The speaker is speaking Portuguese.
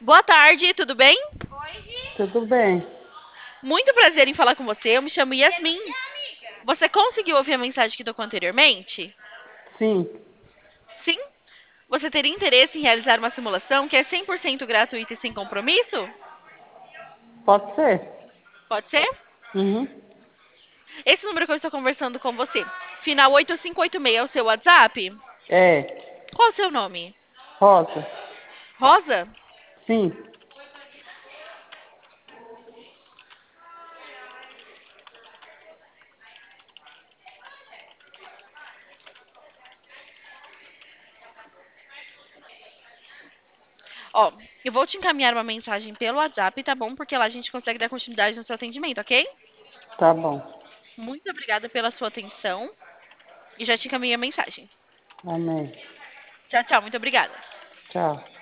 Boa tarde, tudo bem? Tudo bem? Muito prazer em falar com você. Eu me chamo Yasmin. Você conseguiu ouvir a mensagem que tocou anteriormente? Sim, Sim? Você teria interesse em realizar uma simulação que é 100% gratuita e sem compromisso? pode ser. Pode ser? Uhum. Esse número que eu estou conversando com você, final 8586 é o seu WhatsApp? É, Qual é o seu nome? Rosa. Rosa? Sim, Ó, eu vou te encaminhar uma mensagem pelo WhatsApp, tá bom? Porque lá a gente consegue dar continuidade no seu atendimento, ok? tá bom. Muito obrigada pela sua atenção e já te encaminhei a mensagem. Amém. Tchau, tchau. Muito obrigada. Tchau.